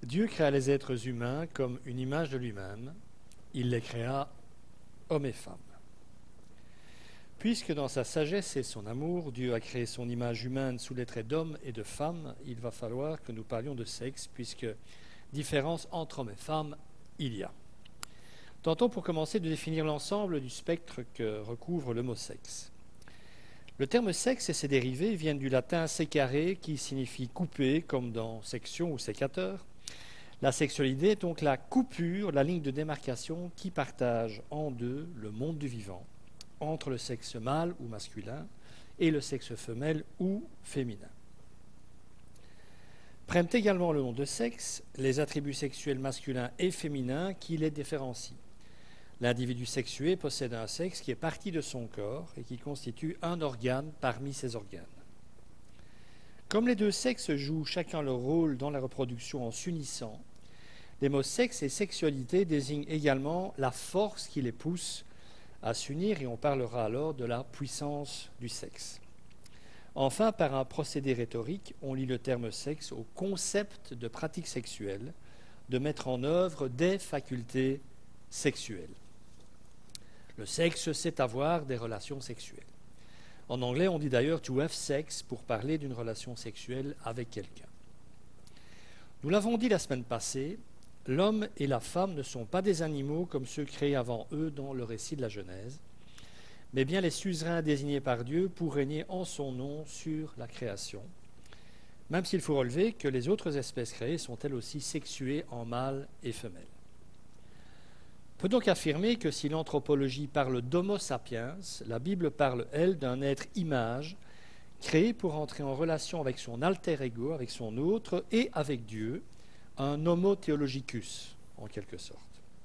Dieu créa les êtres humains comme une image de lui-même. Il les créa hommes et femmes. Puisque dans sa sagesse et son amour, Dieu a créé son image humaine sous les traits d'homme et de femme, il va falloir que nous parlions de sexe, puisque différence entre hommes et femmes, il y a. Tentons pour commencer de définir l'ensemble du spectre que recouvre le mot sexe. Le terme sexe et ses dérivés viennent du latin secare, qui signifie couper, comme dans section ou sécateur. La sexualité est donc la coupure, la ligne de démarcation qui partage en deux le monde du vivant, entre le sexe mâle ou masculin et le sexe femelle ou féminin. Prennent également le nom de sexe les attributs sexuels masculins et féminins qui les différencient. L'individu sexué possède un sexe qui est partie de son corps et qui constitue un organe parmi ses organes. Comme les deux sexes jouent chacun leur rôle dans la reproduction en s'unissant, les mots sexe et sexualité désignent également la force qui les pousse à s'unir, et on parlera alors de la puissance du sexe. Enfin, par un procédé rhétorique, on lie le terme sexe au concept de pratique sexuelle, de mettre en œuvre des facultés sexuelles. Le sexe, c'est avoir des relations sexuelles. En anglais, on dit d'ailleurs to have sex pour parler d'une relation sexuelle avec quelqu'un. Nous l'avons dit la semaine passée, l'homme et la femme ne sont pas des animaux comme ceux créés avant eux dans le récit de la Genèse, mais bien les suzerains désignés par Dieu pour régner en son nom sur la création, même s'il faut relever que les autres espèces créées sont elles aussi sexuées en mâle et femelle. On peut donc affirmer que si l'anthropologie parle d'Homo sapiens, la Bible parle, elle, d'un être image, créé pour entrer en relation avec son alter ego, avec son autre, et avec Dieu, un homo theologicus, en quelque sorte.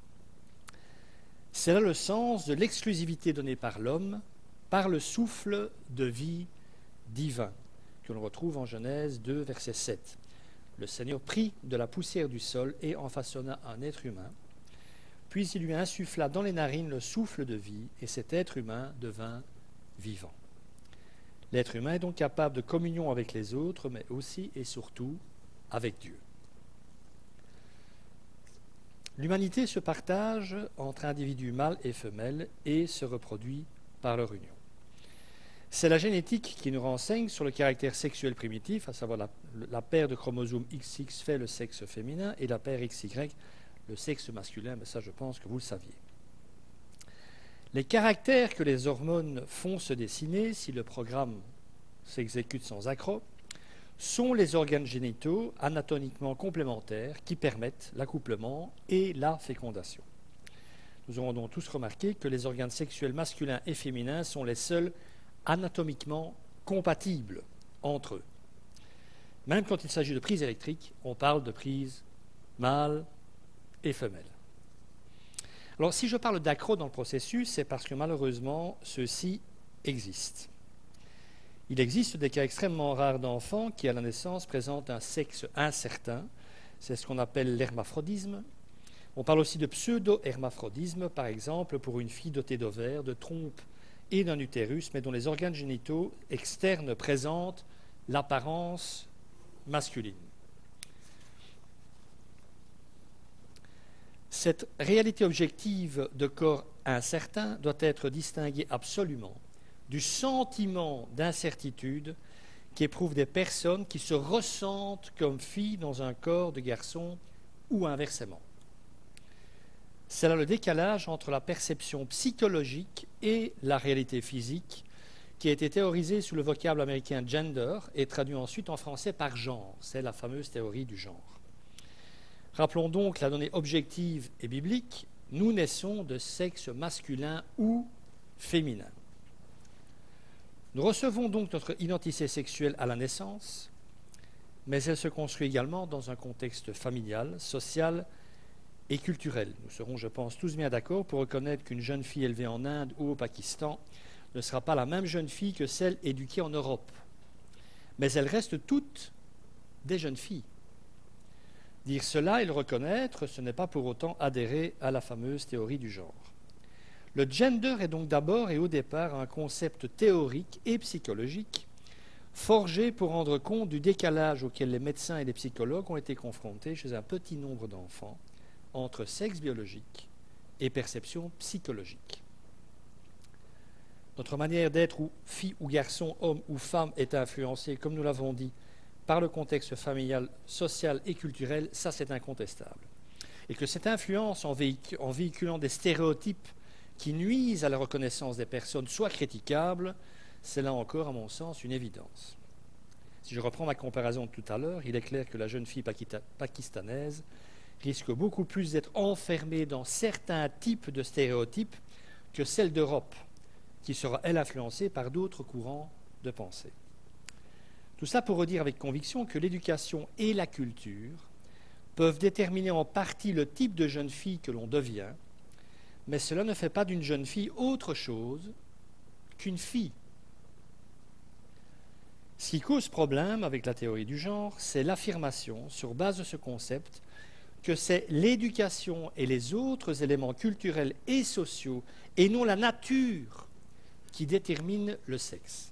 C'est là le sens de l'exclusivité donnée par l'homme, par le souffle de vie divin, que l'on retrouve en Genèse 2, verset 7. Le Seigneur prit de la poussière du sol et en façonna un être humain, puis il lui insuffla dans les narines le souffle de vie, et cet être humain devint vivant. L'être humain est donc capable de communion avec les autres, mais aussi et surtout avec Dieu. L'humanité se partage entre individus mâles et femelles et se reproduit par leur union. C'est la génétique qui nous renseigne sur le caractère sexuel primitif, à savoir la paire de chromosomes XX fait le sexe féminin et la paire XY le sexe masculin, mais ça je pense que vous le saviez. Les caractères que les hormones font se dessiner, si le programme s'exécute sans accroc, sont les organes génitaux anatomiquement complémentaires qui permettent l'accouplement et la fécondation. Nous aurons donc tous remarqué que les organes sexuels masculins et féminins sont les seuls anatomiquement compatibles entre eux. Même quand il s'agit de prise électrique, on parle de prise mâle et femelle. Alors, si je parle d'accro dans le processus, c'est parce que malheureusement, ceux-ci existent. Il existe des cas extrêmement rares d'enfants qui, à la naissance, présentent un sexe incertain. C'est ce qu'on appelle l'hermaphrodisme. On parle aussi de pseudo-hermaphrodisme, par exemple, pour une fille dotée d'ovaires, de trompes et d'un utérus, mais dont les organes génitaux externes présentent l'apparence masculine. Cette réalité objective de corps incertain doit être distinguée absolument du sentiment d'incertitude qu'éprouvent des personnes qui se ressentent comme filles dans un corps de garçon ou inversement. C'est là le décalage entre la perception psychologique et la réalité physique qui a été théorisée sous le vocable américain gender et traduit ensuite en français par genre. C'est la fameuse théorie du genre. Rappelons donc la donnée objective et biblique, nous naissons de sexe masculin ou féminin. Nous recevons donc notre identité sexuelle à la naissance, mais elle se construit également dans un contexte familial, social et culturel. Nous serons, je pense, tous bien d'accord pour reconnaître qu'une jeune fille élevée en Inde ou au Pakistan ne sera pas la même jeune fille que celle éduquée en Europe. Mais elles restent toutes des jeunes filles. Dire cela et le reconnaître, ce n'est pas pour autant adhérer à la fameuse théorie du genre. Le gender est donc d'abord et au départ un concept théorique et psychologique forgé pour rendre compte du décalage auquel les médecins et les psychologues ont été confrontés chez un petit nombre d'enfants entre sexe biologique et perception psychologique. Notre manière d'être, ou fille ou garçon, homme ou femme, est influencée, comme nous l'avons dit, par le contexte familial, social et culturel, ça c'est incontestable. Et que cette influence, en véhiculant des stéréotypes qui nuisent à la reconnaissance des personnes, soit critiquable, c'est là encore, à mon sens, une évidence. Si je reprends ma comparaison de tout à l'heure, il est clair que la jeune fille pakistanaise risque beaucoup plus d'être enfermée dans certains types de stéréotypes que celle d'Europe, qui sera, elle, influencée par d'autres courants de pensée. Tout ça pour redire avec conviction que l'éducation et la culture peuvent déterminer en partie le type de jeune fille que l'on devient, mais cela ne fait pas d'une jeune fille autre chose qu'une fille. Ce qui cause problème avec la théorie du genre, c'est l'affirmation, sur base de ce concept, que c'est l'éducation et les autres éléments culturels et sociaux, et non la nature, qui déterminent le sexe.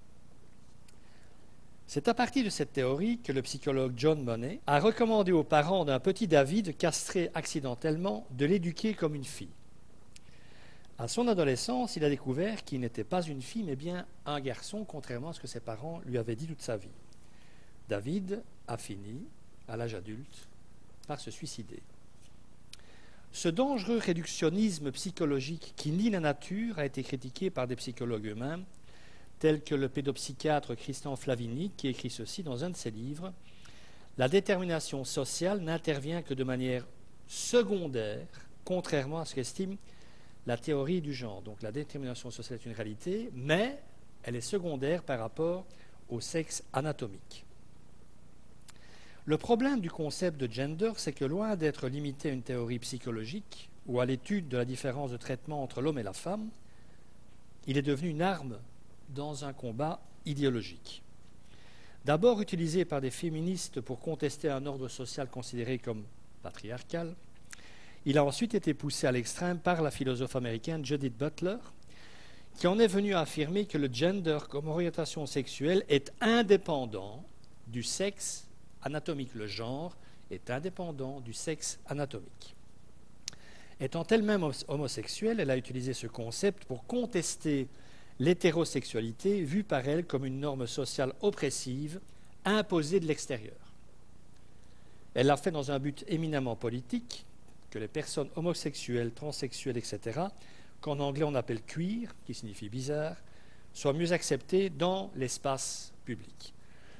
C'est à partir de cette théorie que le psychologue John Money a recommandé aux parents d'un petit David castré accidentellement de l'éduquer comme une fille. À son adolescence, il a découvert qu'il n'était pas une fille, mais bien un garçon, contrairement à ce que ses parents lui avaient dit toute sa vie. David a fini, à l'âge adulte, par se suicider. Ce dangereux réductionnisme psychologique qui nie la nature a été critiqué par des psychologues eux-mêmes, tels que le pédopsychiatre Christian Flavigny, qui écrit ceci dans un de ses livres. La détermination sociale n'intervient que de manière secondaire, contrairement à ce qu'estime la théorie du genre. Donc la détermination sociale est une réalité, mais elle est secondaire par rapport au sexe anatomique. Le problème du concept de gender, c'est que loin d'être limité à une théorie psychologique ou à l'étude de la différence de traitement entre l'homme et la femme, il est devenu une arme dans un combat idéologique. D'abord utilisé par des féministes pour contester un ordre social considéré comme patriarcal, il a ensuite été poussé à l'extrême par la philosophe américaine Judith Butler, qui en est venue à affirmer que le gender comme orientation sexuelle est indépendant du sexe anatomique. Le genre est indépendant du sexe anatomique. Étant elle-même homosexuelle, elle a utilisé ce concept pour contester l'hétérosexualité vue par elle comme une norme sociale oppressive imposée de l'extérieur. Elle l'a fait dans un but éminemment politique, que les personnes homosexuelles, transsexuelles, etc., qu'en anglais on appelle queer, qui signifie bizarre, soient mieux acceptées dans l'espace public.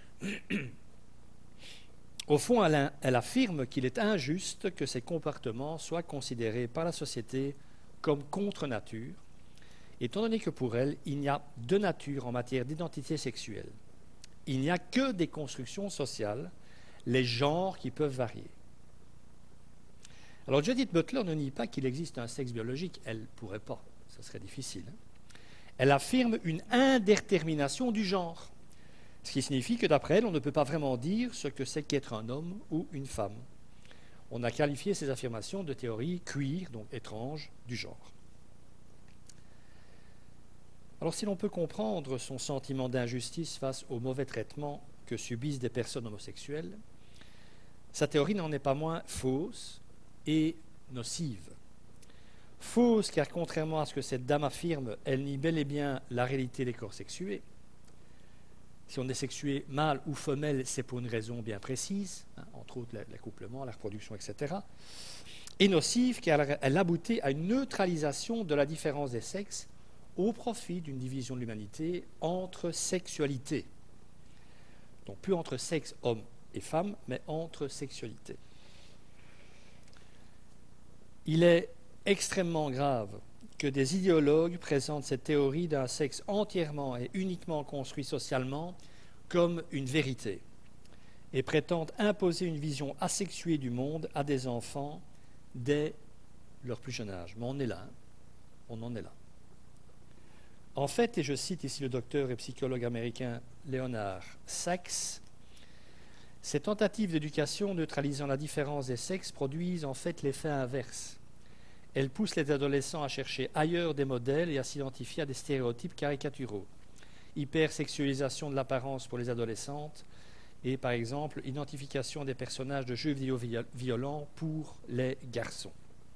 Au fond, elle affirme qu'il est injuste que ces comportements soient considérés par la société comme contre nature, étant donné que pour elle, il n'y a de nature en matière d'identité sexuelle. Il n'y a que des constructions sociales, les genres qui peuvent varier. Alors Judith Butler ne nie pas qu'il existe un sexe biologique, elle ne pourrait pas, ça serait difficile. Elle affirme une indétermination du genre, ce qui signifie que d'après elle, on ne peut pas vraiment dire ce que c'est qu'être un homme ou une femme. On a qualifié ces affirmations de théorie queer, donc étrange, du genre. Alors si l'on peut comprendre son sentiment d'injustice face au mauvais traitement que subissent des personnes homosexuelles, sa théorie n'en est pas moins fausse et nocive. Fausse car contrairement à ce que cette dame affirme, elle nie bel et bien la réalité des corps sexués. Si on est sexué mâle ou femelle, c'est pour une raison bien précise, entre autres l'accouplement, la reproduction, etc. Et nocive car elle aboutit à une neutralisation de la différence des sexes au profit d'une division de l'humanité entre sexualités. Donc plus entre sexe, homme et femme, mais entre sexualités. Il est extrêmement grave que des idéologues présentent cette théorie d'un sexe entièrement et uniquement construit socialement comme une vérité et prétendent imposer une vision asexuée du monde à des enfants dès leur plus jeune âge. Mais on est là, on en est là. En fait, et je cite ici le docteur et psychologue américain Leonard Sachs, ces tentatives d'éducation neutralisant la différence des sexes produisent en fait l'effet inverse. Elles poussent les adolescents à chercher ailleurs des modèles et à s'identifier à des stéréotypes caricaturaux. hypersexualisation de l'apparence pour les adolescentes et, par exemple, identification des personnages de jeux vidéo violents pour les garçons.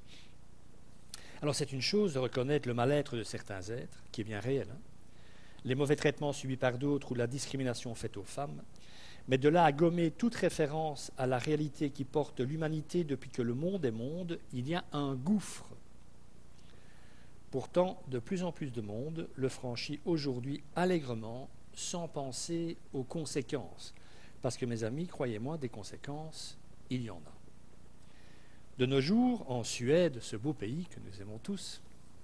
Alors c'est une chose de reconnaître le mal-être de certains êtres, qui est bien réel, les mauvais traitements subis par d'autres ou la discrimination faite aux femmes, mais de là à gommer toute référence à la réalité qui porte l'humanité depuis que le monde est monde, il y a un gouffre. Pourtant, de plus en plus de monde le franchit aujourd'hui allègrement, sans penser aux conséquences. Parce que, mes amis, croyez-moi, des conséquences, il y en a. De nos jours, en Suède, ce beau pays que nous aimons tous,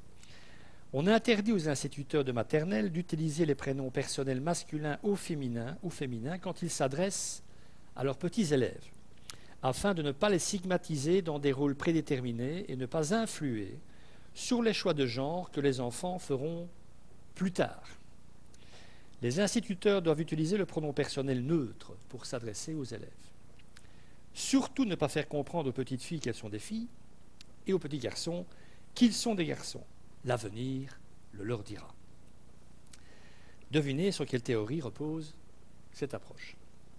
on a interdit aux instituteurs de maternelle d'utiliser les prénoms personnels masculins ou féminins quand ils s'adressent à leurs petits élèves, afin de ne pas les stigmatiser dans des rôles prédéterminés et ne pas influer sur les choix de genre que les enfants feront plus tard. Les instituteurs doivent utiliser le pronom personnel neutre pour s'adresser aux élèves. Surtout ne pas faire comprendre aux petites filles qu'elles sont des filles et aux petits garçons qu'ils sont des garçons. L'avenir le leur dira. Devinez sur quelle théorie repose cette approche.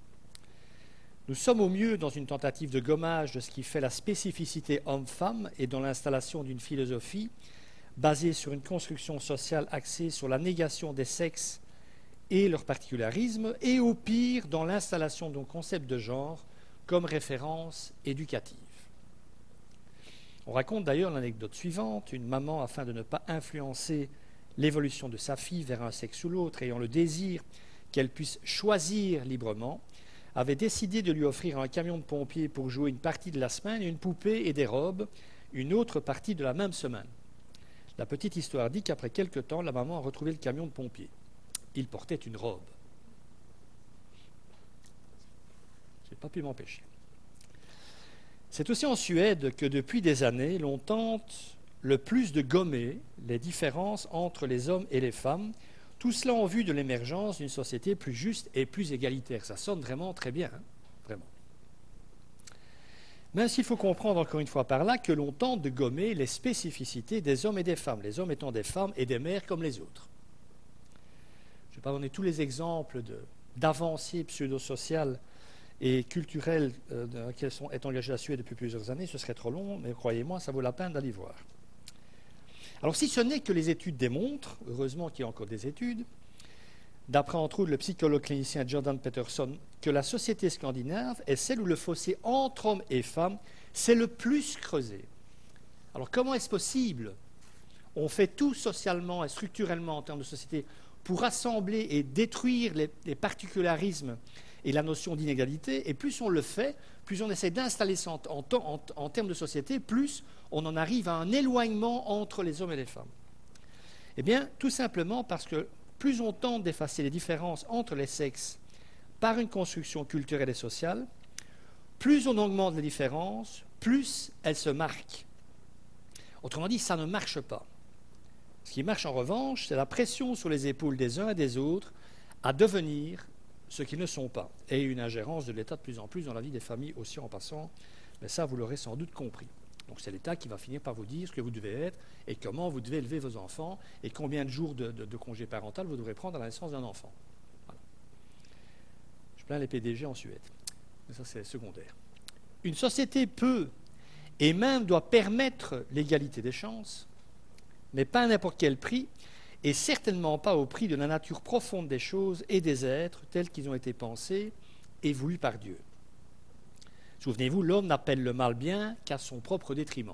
Nous sommes au mieux dans une tentative de gommage de ce qui fait la spécificité homme-femme et dans l'installation d'une philosophie basée sur une construction sociale axée sur la négation des sexes et leur particularisme, et au pire dans l'installation d'un concept de genre comme référence éducative. On raconte d'ailleurs l'anecdote suivante. Une maman, afin de ne pas influencer l'évolution de sa fille vers un sexe ou l'autre, ayant le désir qu'elle puisse choisir librement, avait décidé de lui offrir un camion de pompiers pour jouer une partie de la semaine, une poupée et des robes, une autre partie de la même semaine. La petite histoire dit qu'après quelque temps, la maman a retrouvé le camion de pompiers. Il portait une robe. Je n'ai pas pu m'empêcher. C'est aussi en Suède que depuis des années, l'on tente le plus de gommer les différences entre les hommes et les femmes, tout cela en vue de l'émergence d'une société plus juste et plus égalitaire. Ça sonne vraiment très bien, vraiment. Même s'il faut comprendre encore une fois par là que l'on tente de gommer les spécificités des hommes et des femmes, les hommes étant des femmes et des mères comme les autres. Je ne vais pas donner tous les exemples d'avancées pseudo-sociales et culturelles dans lesquelles est engagée la Suède depuis plusieurs années, ce serait trop long, mais croyez-moi, ça vaut la peine d'aller voir. Alors si ce n'est que les études démontrent, heureusement qu'il y a encore des études, d'après entre autres le psychologue clinicien Jordan Peterson, que la société scandinave est celle où le fossé entre hommes et femmes s'est le plus creusé. Alors comment est-ce possible? On fait tout socialement et structurellement en termes de société pour rassembler et détruire les particularismes et la notion d'inégalité, et plus on le fait, plus on essaie d'installer ça en termes de société, plus on en arrive à un éloignement entre les hommes et les femmes. Eh bien, tout simplement parce que plus on tente d'effacer les différences entre les sexes par une construction culturelle et sociale, plus on augmente les différences, plus elles se marquent. Autrement dit, ça ne marche pas. Ce qui marche en revanche, c'est la pression sur les épaules des uns et des autres à devenir ce qu'ils ne sont pas, et une ingérence de l'État de plus en plus dans la vie des familles aussi en passant, mais ça vous l'aurez sans doute compris. Donc c'est l'État qui va finir par vous dire ce que vous devez être et comment vous devez élever vos enfants et combien de jours de congé parental vous devrez prendre à la naissance d'un enfant. Voilà. Je plains les PDG en Suède, mais ça c'est secondaire. Une société peut et même doit permettre l'égalité des chances, mais pas à n'importe quel prix, et certainement pas au prix de la nature profonde des choses et des êtres tels qu'ils ont été pensés et voulus par Dieu. Souvenez-vous, l'homme n'appelle le mal bien qu'à son propre détriment.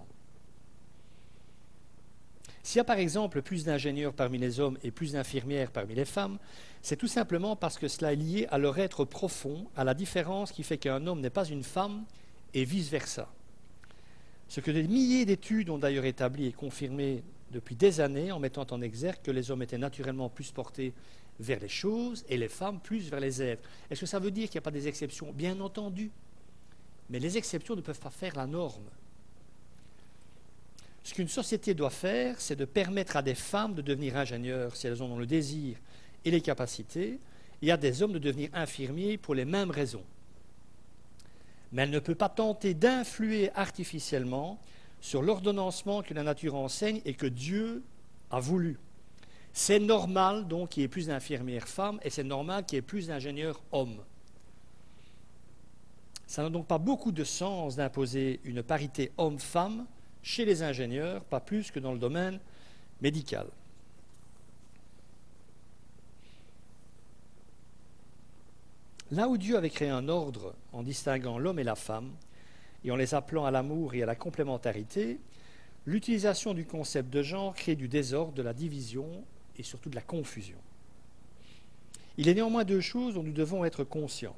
S'il y a par exemple plus d'ingénieurs parmi les hommes et plus d'infirmières parmi les femmes, c'est tout simplement parce que cela est lié à leur être profond, à la différence qui fait qu'un homme n'est pas une femme et vice-versa. Ce que des milliers d'études ont d'ailleurs établi et confirmé depuis des années en mettant en exergue que les hommes étaient naturellement plus portés vers les choses et les femmes plus vers les êtres. Est-ce que ça veut dire qu'il n'y a pas des exceptions? Bien entendu. Mais les exceptions ne peuvent pas faire la norme. Ce qu'une société doit faire, c'est de permettre à des femmes de devenir ingénieurs si elles en ont le désir et les capacités, et à des hommes de devenir infirmiers pour les mêmes raisons. Mais elle ne peut pas tenter d'influer artificiellement sur l'ordonnancement que la nature enseigne et que Dieu a voulu. C'est normal donc qu'il y ait plus d'infirmières femmes et c'est normal qu'il y ait plus d'ingénieurs hommes. Ça n'a donc pas beaucoup de sens d'imposer une parité homme-femme chez les ingénieurs, pas plus que dans le domaine médical. Là où Dieu avait créé un ordre en distinguant l'homme et la femme et en les appelant à l'amour et à la complémentarité, l'utilisation du concept de genre crée du désordre, de la division et surtout de la confusion. Il est néanmoins deux choses dont nous devons être conscients.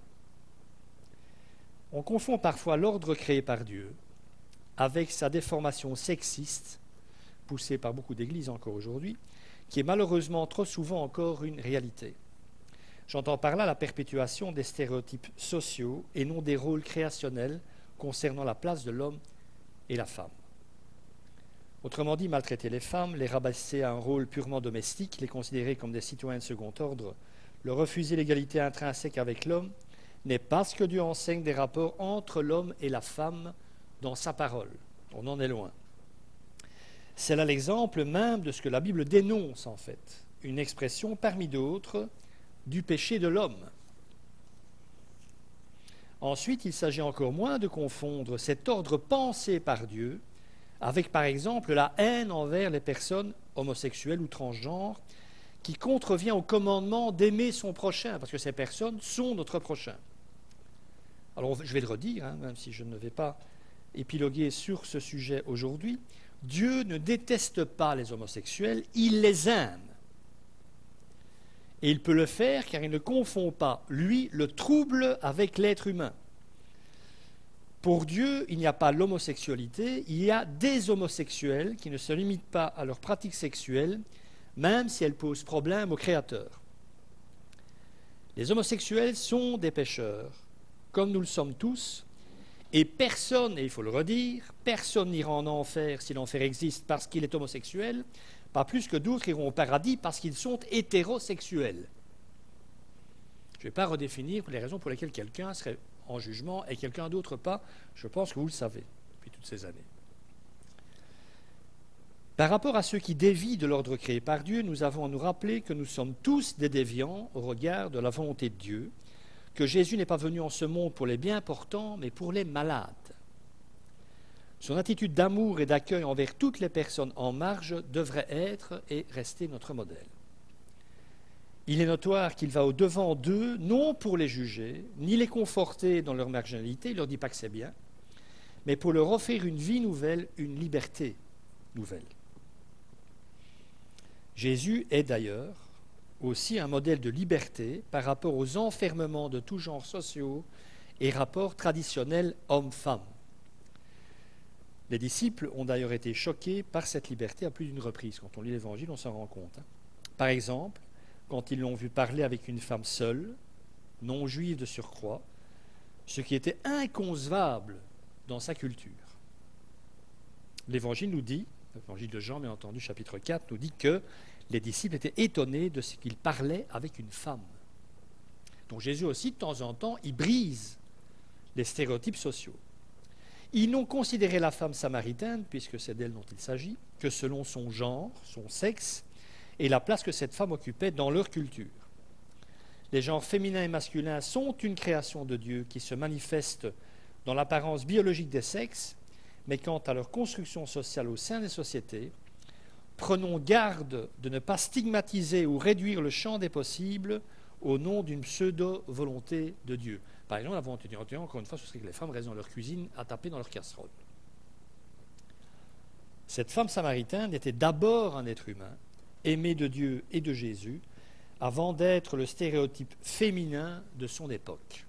On confond parfois l'ordre créé par Dieu avec sa déformation sexiste, poussée par beaucoup d'églises encore aujourd'hui, qui est malheureusement trop souvent encore une réalité. J'entends par là la perpétuation des stéréotypes sociaux et non des rôles créationnels concernant la place de l'homme et la femme. Autrement dit, maltraiter les femmes, les rabaisser à un rôle purement domestique, les considérer comme des citoyens de second ordre, leur refuser l'égalité intrinsèque avec l'homme, n'est pas ce que Dieu enseigne des rapports entre l'homme et la femme dans sa parole. On en est loin. C'est là l'exemple même de ce que la Bible dénonce en fait, une expression parmi d'autres du péché de l'homme. Ensuite, il s'agit encore moins de confondre cet ordre pensé par Dieu avec, par exemple, la haine envers les personnes homosexuelles ou transgenres qui contrevient au commandement d'aimer son prochain, parce que ces personnes sont notre prochain. Alors, je vais le redire, même si je ne vais pas épiloguer sur ce sujet aujourd'hui. Dieu ne déteste pas les homosexuels, il les aime. Et il peut le faire car il ne confond pas, lui, le trouble avec l'être humain. Pour Dieu, il n'y a pas l'homosexualité, il y a des homosexuels qui ne se limitent pas à leur pratique sexuelle, même si elles posent problème au Créateur. Les homosexuels sont des pécheurs, comme nous le sommes tous, et personne, et il faut le redire, personne n'ira en enfer si l'enfer existe parce qu'il est homosexuel, pas plus que d'autres iront au paradis parce qu'ils sont hétérosexuels. Je ne vais pas redéfinir les raisons pour lesquelles quelqu'un serait en jugement et quelqu'un d'autre pas. Je pense que vous le savez depuis toutes ces années. Par rapport à ceux qui dévient de l'ordre créé par Dieu, nous avons à nous rappeler que nous sommes tous des déviants au regard de la volonté de Dieu, que Jésus n'est pas venu en ce monde pour les bien portants, mais pour les malades. Son attitude d'amour et d'accueil envers toutes les personnes en marge devrait être et rester notre modèle. Il est notoire qu'il va au-devant d'eux, non pour les juger, ni les conforter dans leur marginalité, il ne leur dit pas que c'est bien, mais pour leur offrir une vie nouvelle, une liberté nouvelle. Jésus est d'ailleurs aussi un modèle de liberté par rapport aux enfermements de tous genres sociaux et rapports traditionnels hommes-femmes. Les disciples ont d'ailleurs été choqués par cette liberté à plus d'une reprise. Quand on lit l'Évangile, on s'en rend compte. Par exemple, quand ils l'ont vu parler avec une femme seule, non juive de surcroît, ce qui était inconcevable dans sa culture. L'Évangile nous dit, l'Évangile de Jean, bien entendu, chapitre 4, nous dit que les disciples étaient étonnés de ce qu'il parlait avec une femme. Donc Jésus aussi, de temps en temps, il brise les stéréotypes sociaux. Ils n'ont considéré la femme samaritaine, puisque c'est d'elle dont il s'agit, que selon son genre, son sexe, et la place que cette femme occupait dans leur culture. Les genres féminin et masculin sont une création de Dieu qui se manifeste dans l'apparence biologique des sexes, mais quant à leur construction sociale au sein des sociétés, prenons garde de ne pas stigmatiser ou réduire le champ des possibles au nom d'une pseudo-volonté de Dieu. Par exemple, la volonté de Dieu, encore une fois, ce serait que les femmes restent dans leur cuisine à taper dans leur casserole. Cette femme samaritaine était d'abord un être humain, aimé de Dieu et de Jésus, avant d'être le stéréotype féminin de son époque.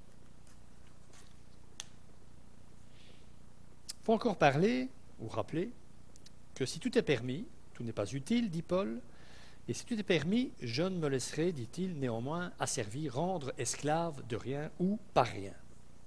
Il faut encore parler, ou rappeler, que si tout est permis, tout n'est pas utile, dit Paul, et si tout est permis, je ne me laisserai, dit-il, néanmoins asservir, rendre esclave de rien ou par rien.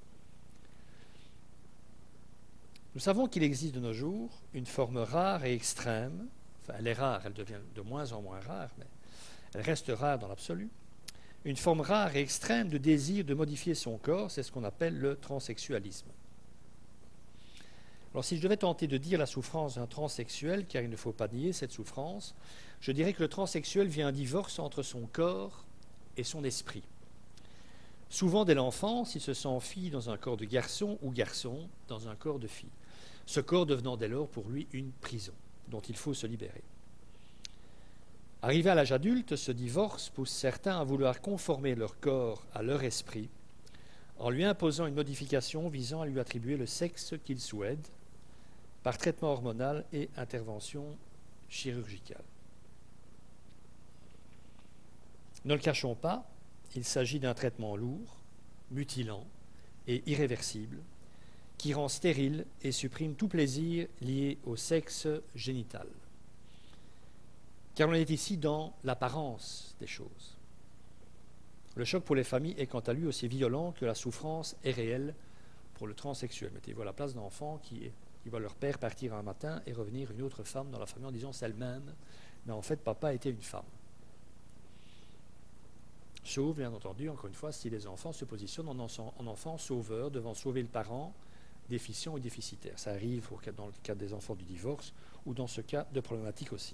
Nous savons qu'il existe de nos jours une forme rare et extrême, enfin elle est rare, elle devient de moins en moins rare, mais elle reste rare dans l'absolu, une forme rare et extrême de désir de modifier son corps, c'est ce qu'on appelle le transsexualisme. Alors si je devais tenter de dire la souffrance d'un transsexuel, car il ne faut pas nier cette souffrance, je dirais que le transsexuel vit un divorce entre son corps et son esprit. Souvent dès l'enfance, il se sent fille dans un corps de garçon ou garçon dans un corps de fille. Ce corps devenant dès lors pour lui une prison dont il faut se libérer. Arrivé à l'âge adulte, ce divorce pousse certains à vouloir conformer leur corps à leur esprit en lui imposant une modification visant à lui attribuer le sexe qu'ils souhaitent par traitement hormonal et intervention chirurgicale. Ne le cachons pas, il s'agit d'un traitement lourd, mutilant et irréversible qui rend stérile et supprime tout plaisir lié au sexe génital. Car on est ici dans l'apparence des choses. Le choc pour les familles est quant à lui aussi violent que la souffrance est réelle pour le transsexuel. Mettez-vous à la place d'enfants qui voient leur père partir un matin et revenir une autre femme dans la famille en disant c'est elle-même, mais en fait papa était une femme. Sauf, bien entendu, encore une fois, si les enfants se positionnent en enfants sauveurs devant sauver le parent déficient ou déficitaire. Ça arrive dans le cas des enfants du divorce ou dans ce cas de problématique aussi.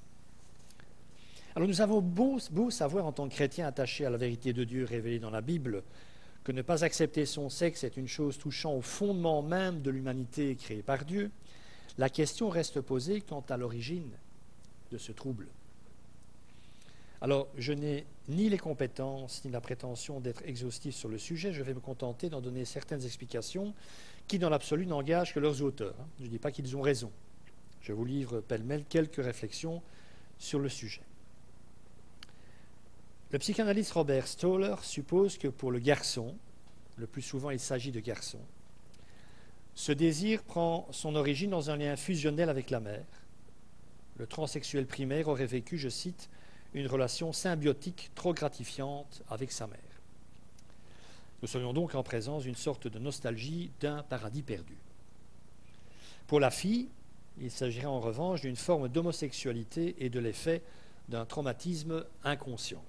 Alors nous avons beau savoir en tant que chrétiens attachés à la vérité de Dieu révélée dans la Bible que ne pas accepter son sexe est une chose touchant au fondement même de l'humanité créée par Dieu, la question reste posée quant à l'origine de ce trouble. Alors je n'ai ni les compétences ni la prétention d'être exhaustif sur le sujet, je vais me contenter d'en donner certaines explications qui dans l'absolu n'engagent que leurs auteurs. Je ne dis pas qu'ils ont raison. Je vous livre pêle-mêle quelques réflexions sur le sujet. Le psychanalyste Robert Stoller suppose que pour le garçon, le plus souvent il s'agit de garçons, ce désir prend son origine dans un lien fusionnel avec la mère. Le transsexuel primaire aurait vécu, je cite, une relation symbiotique trop gratifiante avec sa mère. Nous serions donc en présence d'une sorte de nostalgie d'un paradis perdu. Pour la fille, il s'agirait en revanche d'une forme d'homosexualité et de l'effet d'un traumatisme inconscient.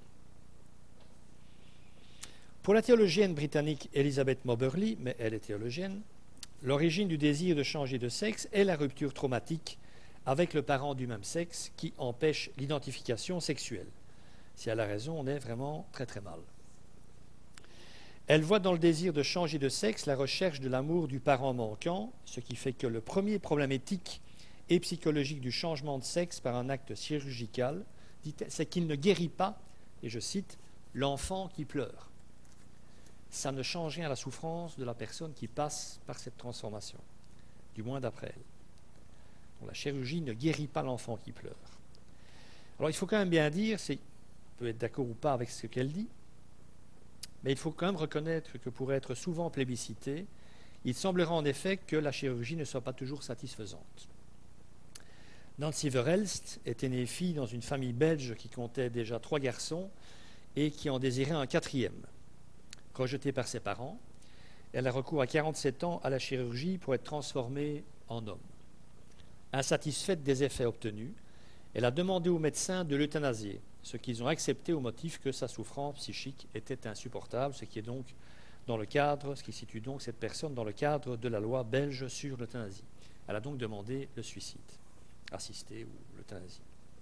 Pour la théologienne britannique Elizabeth Moberly, mais elle est théologienne, l'origine du désir de changer de sexe est la rupture traumatique avec le parent du même sexe qui empêche l'identification sexuelle. Si elle a raison, on est vraiment très très mal. Elle voit dans le désir de changer de sexe la recherche de l'amour du parent manquant, ce qui fait que le premier problème éthique et psychologique du changement de sexe par un acte chirurgical, c'est qu'il ne guérit pas, et je cite, l'enfant qui pleure. Ça ne change rien à la souffrance de la personne qui passe par cette transformation, du moins d'après elle. Donc, la chirurgie ne guérit pas l'enfant qui pleure. Alors il faut quand même bien dire, on peut être d'accord ou pas avec ce qu'elle dit, mais il faut quand même reconnaître que pour être souvent plébiscité, il semblerait en effet que la chirurgie ne soit pas toujours satisfaisante. Nancy Verhelst était née fille dans une famille belge qui comptait déjà 3 garçons et qui en désirait un 4e. Rejetée par ses parents, elle a recours à 47 ans à la chirurgie pour être transformée en homme. Insatisfaite des effets obtenus, elle a demandé aux médecins de l'euthanasier, ce qu'ils ont accepté au motif que sa souffrance psychique était insupportable, ce qui situe donc cette personne dans le cadre de la loi belge sur l'euthanasie. Elle a donc demandé le suicide assisté ou l'euthanasie.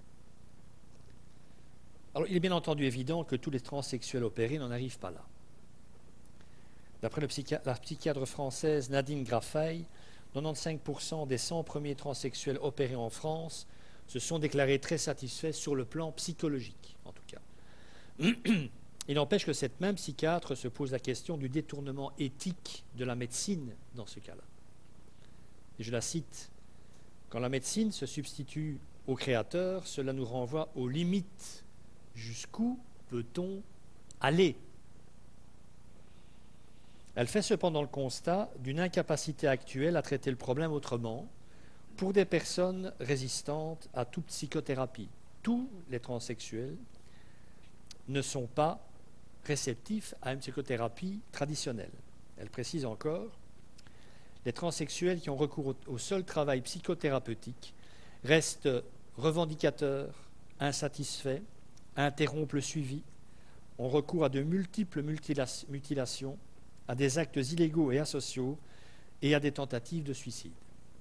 Alors il est bien entendu évident que tous les transsexuels opérés n'en arrivent pas là. D'après la psychiatre française Nadine Graffay, 95% des 100 premiers transsexuels opérés en France se sont déclarés très satisfaits sur le plan psychologique, en tout cas. Il n'empêche que cette même psychiatre se pose la question du détournement éthique de la médecine dans ce cas-là. Et je la cite, « Quand la médecine se substitue au créateur, cela nous renvoie aux limites. Jusqu'où peut-on aller ?» Elle fait cependant le constat d'une incapacité actuelle à traiter le problème autrement pour des personnes résistantes à toute psychothérapie. Tous les transsexuels ne sont pas réceptifs à une psychothérapie traditionnelle. Elle précise encore, les transsexuels qui ont recours au seul travail psychothérapeutique restent revendicateurs, insatisfaits, interrompent le suivi, ont recours à de multiples mutilations, à des actes illégaux et asociaux et à des tentatives de suicide.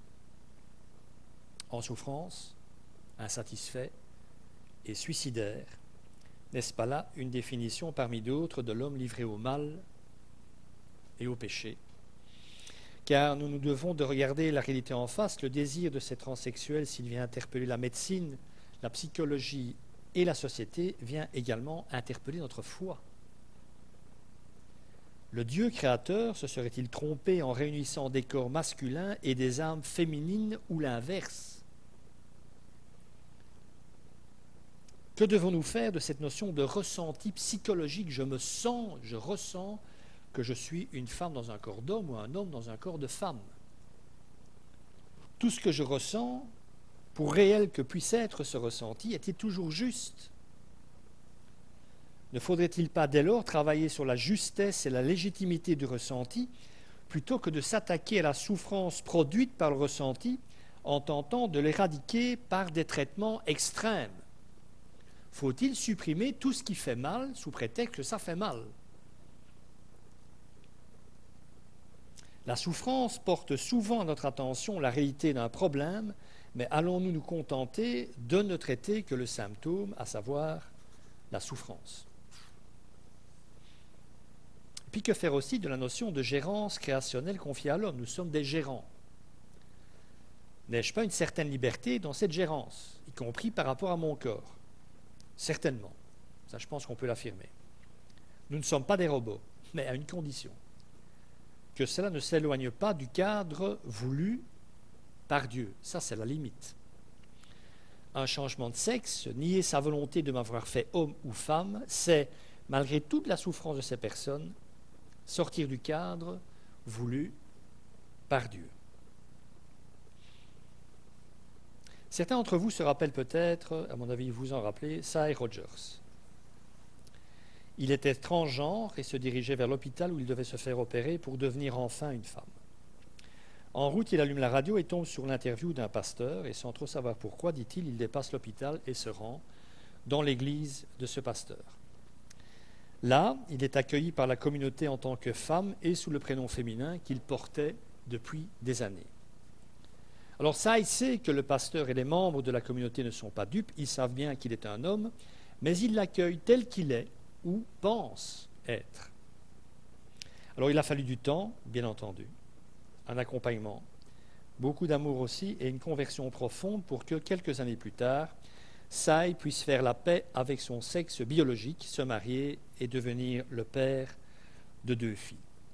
en souffrance, insatisfait et suicidaire. N'est-ce pas là une définition parmi d'autres de l'homme livré au mal et au péché? Car nous nous devons de regarder la réalité en face. Le désir de ces transsexuels, s'il vient interpeller la médecine, la psychologie et la société, vient également interpeller notre foi. Le Dieu créateur se serait-il trompé en réunissant des corps masculins et des âmes féminines ou l'inverse? Que devons-nous faire de cette notion de ressenti psychologique? Je ressens que je suis une femme dans un corps d'homme ou un homme dans un corps de femme. Tout ce que je ressens, pour réel que puisse être ce ressenti, est-il toujours juste? Ne faudrait-il pas dès lors travailler sur la justesse et la légitimité du ressenti plutôt que de s'attaquer à la souffrance produite par le ressenti en tentant de l'éradiquer par des traitements extrêmes? Faut-il supprimer tout ce qui fait mal sous prétexte que ça fait mal? La souffrance porte souvent à notre attention la réalité d'un problème, mais allons-nous nous contenter de ne traiter que le symptôme, à savoir la souffrance? Puis que faire aussi de la notion de gérance créationnelle confiée à l'homme? Nous sommes des gérants. N'ai-je pas une certaine liberté dans cette gérance, y compris par rapport à mon corps? Certainement. Ça, je pense qu'on peut l'affirmer. Nous ne sommes pas des robots, mais à une condition. Que cela ne s'éloigne pas du cadre voulu par Dieu. Ça, c'est la limite. Un changement de sexe, nier sa volonté de m'avoir fait homme ou femme, c'est, malgré toute la souffrance de ces personnes, sortir du cadre voulu par Dieu. Certains d'entre vous se rappellent peut-être, à mon avis vous vous en rappelez, Sy Rogers. Il était transgenre et se dirigeait vers l'hôpital où il devait se faire opérer pour devenir enfin une femme. En route, il allume la radio et tombe sur l'interview d'un pasteur et sans trop savoir pourquoi, dit-il, il dépasse l'hôpital et se rend dans l'église de ce pasteur. Là, il est accueilli par la communauté en tant que femme et sous le prénom féminin qu'il portait depuis des années. Alors ça, il sait que le pasteur et les membres de la communauté ne sont pas dupes, ils savent bien qu'il est un homme, mais ils l'accueillent tel qu'il est ou pensent être. Alors il a fallu du temps, bien entendu, un accompagnement, beaucoup d'amour aussi et une conversion profonde pour que quelques années plus tard, Sy puisse faire la paix avec son sexe biologique, se marier et devenir le père de 2 filles.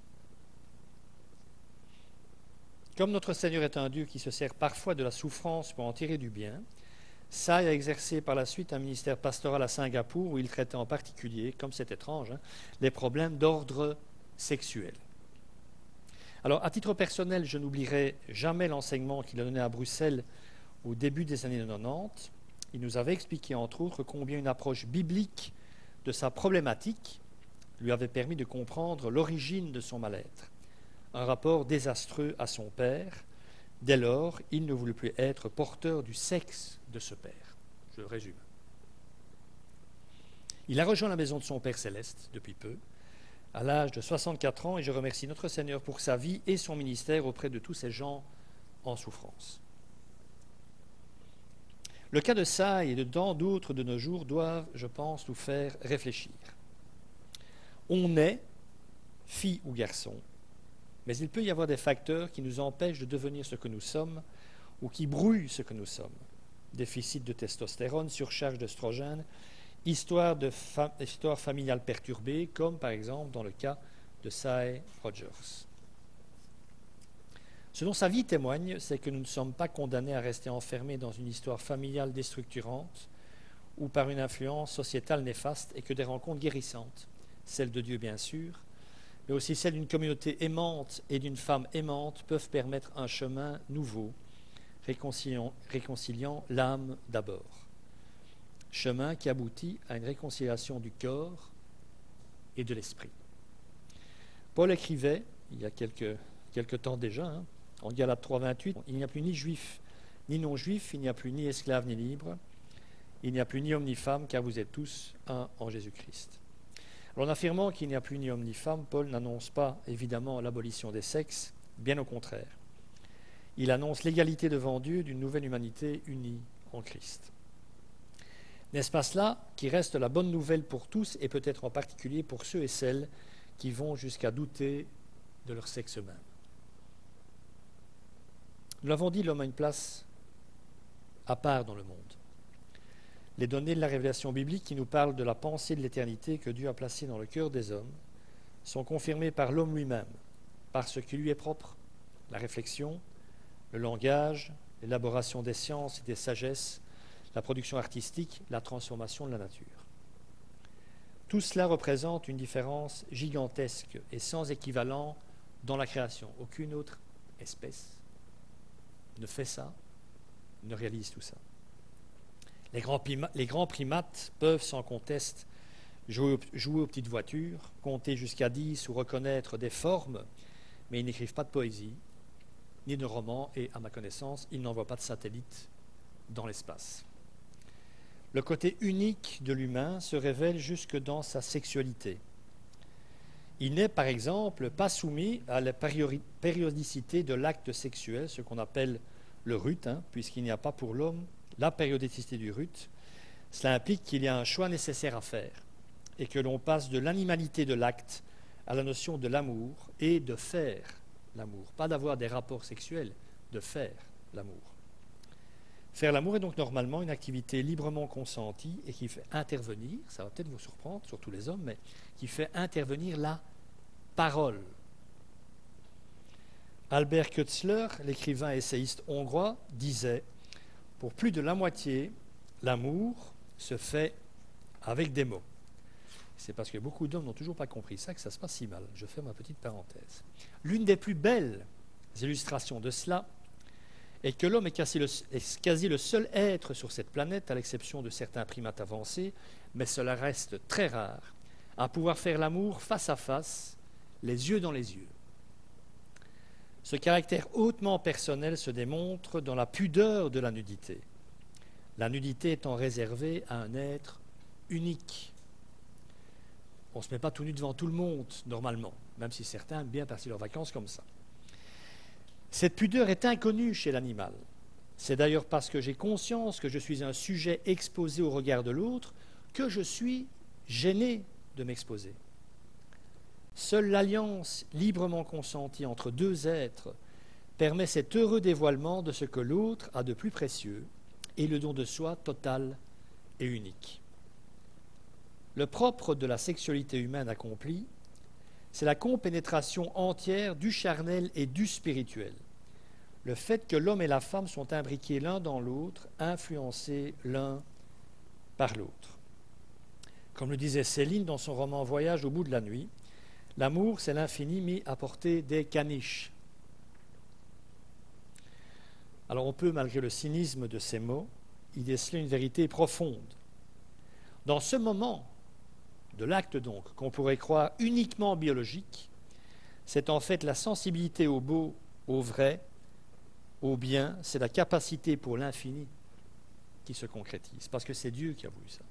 Comme notre Seigneur est un Dieu qui se sert parfois de la souffrance pour en tirer du bien, Sy a exercé par la suite un ministère pastoral à Singapour où il traitait en particulier, comme c'est étrange, les problèmes d'ordre sexuel. Alors, à titre personnel, je n'oublierai jamais l'enseignement qu'il a donné à Bruxelles au début des années 90. Il nous avait expliqué, entre autres, combien une approche biblique de sa problématique lui avait permis de comprendre l'origine de son mal-être. Un rapport désastreux à son père. Dès lors, il ne voulut plus être porteur du sexe de ce père. Je résume. Il a rejoint la maison de son Père céleste depuis peu, à l'âge de 64 ans, et je remercie notre Seigneur pour sa vie et son ministère auprès de tous ces gens en souffrance. Le cas de Sy et de tant d'autres de nos jours doivent, je pense, nous faire réfléchir. On est, fille ou garçon, mais il peut y avoir des facteurs qui nous empêchent de devenir ce que nous sommes ou qui brouillent ce que nous sommes. Déficit de testostérone, surcharge d'œstrogène, histoire familiale perturbée, comme par exemple dans le cas de Sy Rogers. Ce dont sa vie témoigne, c'est que nous ne sommes pas condamnés à rester enfermés dans une histoire familiale déstructurante ou par une influence sociétale néfaste et que des rencontres guérissantes, celles de Dieu bien sûr, mais aussi celles d'une communauté aimante et d'une femme aimante peuvent permettre un chemin nouveau, réconciliant l'âme d'abord. Chemin qui aboutit à une réconciliation du corps et de l'esprit. Paul écrivait, il y a quelque temps déjà, en Galates 3,28, il n'y a plus ni juif ni non-juif, il n'y a plus ni esclave ni libre, il n'y a plus ni homme ni femme, car vous êtes tous un en Jésus-Christ. Alors en affirmant qu'il n'y a plus ni homme ni femme, Paul n'annonce pas évidemment l'abolition des sexes, bien au contraire. Il annonce l'égalité devant Dieu d'une nouvelle humanité unie en Christ. N'est-ce pas cela qui reste la bonne nouvelle pour tous et peut-être en particulier pour ceux et celles qui vont jusqu'à douter de leur sexe même? Nous l'avons dit, l'homme a une place à part dans le monde. Les données de la révélation biblique qui nous parlent de la pensée de l'éternité que Dieu a placée dans le cœur des hommes sont confirmées par l'homme lui-même, par ce qui lui est propre, la réflexion, le langage, l'élaboration des sciences et des sagesses, la production artistique, la transformation de la nature. Tout cela représente une différence gigantesque et sans équivalent dans la création. Aucune autre espèce ne fait ça, ne réalise tout ça. Les grands primates peuvent sans conteste jouer aux petites voitures, compter jusqu'à 10 ou reconnaître des formes, mais ils n'écrivent pas de poésie, ni de romans, et à ma connaissance, ils n'envoient pas de satellites dans l'espace. Le côté unique de l'humain se révèle jusque dans sa sexualité. Il n'est, par exemple, pas soumis à la périodicité de l'acte sexuel, ce qu'on appelle le rut, puisqu'il n'y a pas pour l'homme la périodicité du rut. Cela implique qu'il y a un choix nécessaire à faire et que l'on passe de l'animalité de l'acte à la notion de l'amour et de faire l'amour. Pas d'avoir des rapports sexuels, de faire l'amour. Faire l'amour est donc normalement une activité librement consentie et qui fait intervenir, ça va peut-être vous surprendre, surtout les hommes, mais qui fait intervenir la parole. Albert Kützler, l'écrivain et essayiste hongrois, disait « Pour plus de la moitié, l'amour se fait avec des mots ». C'est parce que beaucoup d'hommes n'ont toujours pas compris ça que ça se passe si mal. Je fais ma petite parenthèse. L'une des plus belles illustrations de cela est que l'homme est quasi le seul être sur cette planète, à l'exception de certains primates avancés, mais cela reste très rare, à pouvoir faire l'amour face à face, les yeux dans les yeux. Ce caractère hautement personnel se démontre dans la pudeur de la nudité. La nudité étant réservée à un être unique. On ne se met pas tout nu devant tout le monde, normalement, même si certains aiment bien passer leurs vacances comme ça. Cette pudeur est inconnue chez l'animal. C'est d'ailleurs parce que j'ai conscience que je suis un sujet exposé au regard de l'autre que je suis gêné de m'exposer. Seule l'alliance librement consentie entre deux êtres permet cet heureux dévoilement de ce que l'autre a de plus précieux et le don de soi total et unique. Le propre de la sexualité humaine accomplie, c'est la compénétration entière du charnel et du spirituel. Le fait que l'homme et la femme sont imbriqués l'un dans l'autre, influencés l'un par l'autre. Comme le disait Céline dans son roman « Voyage au bout de la nuit », l'amour, c'est l'infini mis à portée des caniches. Alors on peut, malgré le cynisme de ces mots, y déceler une vérité profonde. Dans ce moment de l'acte donc, qu'on pourrait croire uniquement biologique, c'est en fait la sensibilité au beau, au vrai, au bien, c'est la capacité pour l'infini qui se concrétise, parce que c'est Dieu qui a voulu ça.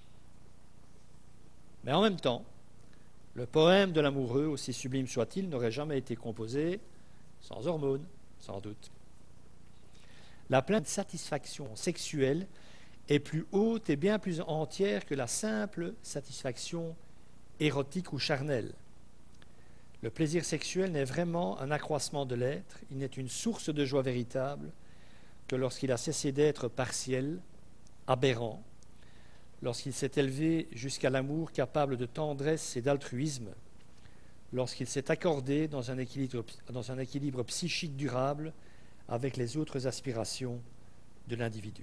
Mais en même temps, le poème de l'amoureux, aussi sublime soit-il, n'aurait jamais été composé sans hormones, sans doute. La pleine satisfaction sexuelle est plus haute et bien plus entière que la simple satisfaction érotique ou charnelle. Le plaisir sexuel n'est vraiment un accroissement de l'être, il n'est une source de joie véritable que lorsqu'il a cessé d'être partiel, aberrant, lorsqu'il s'est élevé jusqu'à l'amour capable de tendresse et d'altruisme, lorsqu'il s'est accordé dans un équilibre psychique durable avec les autres aspirations de l'individu.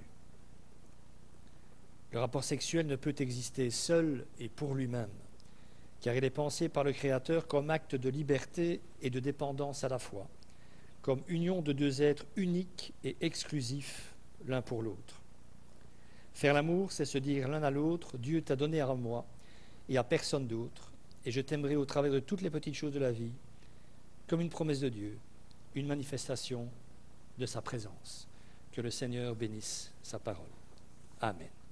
Le rapport sexuel ne peut exister seul et pour lui-même, car il est pensé par le Créateur comme acte de liberté et de dépendance à la fois, comme union de deux êtres uniques et exclusifs l'un pour l'autre. Faire l'amour, c'est se dire l'un à l'autre, Dieu t'a donné à moi et à personne d'autre, et je t'aimerai au travers de toutes les petites choses de la vie, comme une promesse de Dieu, une manifestation de sa présence. Que le Seigneur bénisse sa parole. Amen.